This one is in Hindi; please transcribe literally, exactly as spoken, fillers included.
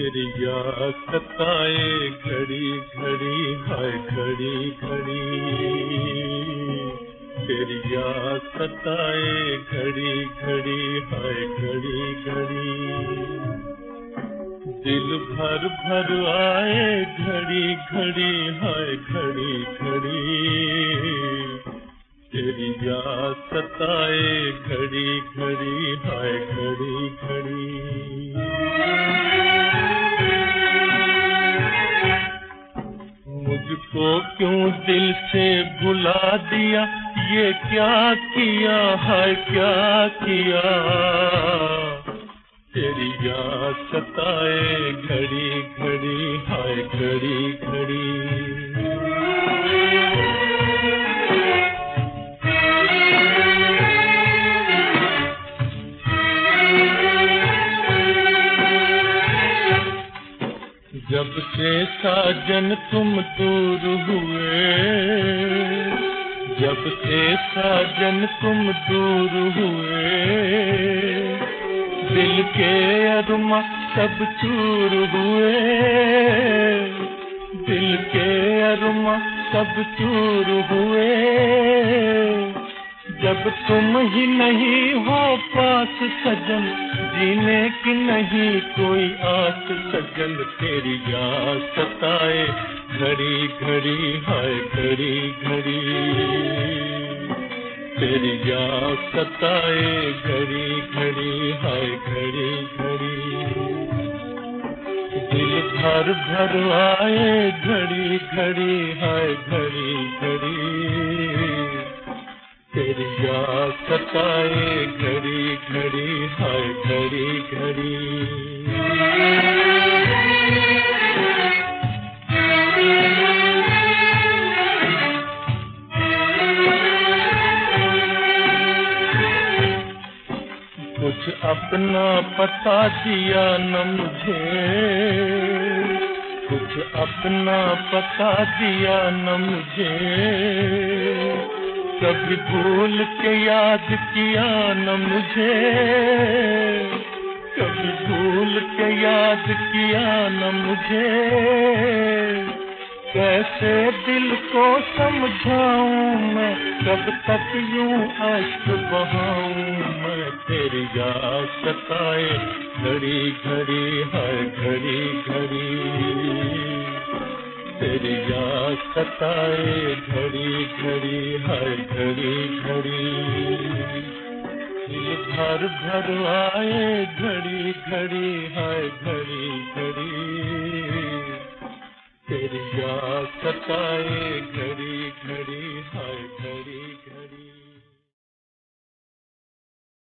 तेरी याद सताए घड़ी घड़ी, हाय घड़ी घड़ी। तेरी याद सताए घड़ी घड़ी, हाय घड़ी घड़ी। दिल भर भर आए घड़ी घड़ी, हाय घड़ी घड़ी। तेरी याद सताए घड़ी घड़ी, हाय घड़ी घड़ी। मुझको क्यों दिल से भुला दिया, ये क्या किया, हाय क्या किया। तेरी याद सताए घड़ी घड़ी, हाय घड़ी घड़ी। जब से साजन तुम दूर हुए, जब से साजन तुम दूर हुए, दिल के अरमा सब चूर हुए, दिल के अरमा सब चूर हुए। जब तुम ही नहीं हो पास सजन, जीने की नहीं कोई आस सजन। तेरी याद सताए घड़ी घड़ी, हाय घड़ी घड़ी। तेरी याद सताए घड़ी घड़ी, हाय घड़ी घड़ी। दिल भर भर आए घड़ी घड़ी, हाय घड़ी घड़ी। तेरी याद सताए घड़ी घड़ी, हाय घड़ी घड़ी। कुछ अपना पता दिया न मुझे, कुछ अपना पता दिया न मुझे। कभी भूल के याद किया न मुझे, कभी भूल के याद किया न मुझे। कैसे दिल को समझाऊं मैं, कब तक यूं अश्क बहाऊं मैं। तेरी याद सताए घड़ी घड़ी, हाय घड़ी घड़ी। तेरी याद सताए घड़ी घड़ी, हाय घड़ी घड़ी। दिल भर भर आए घड़ी घड़ी, हाय घड़ी घड़ी। तेरी याद सताए घड़ी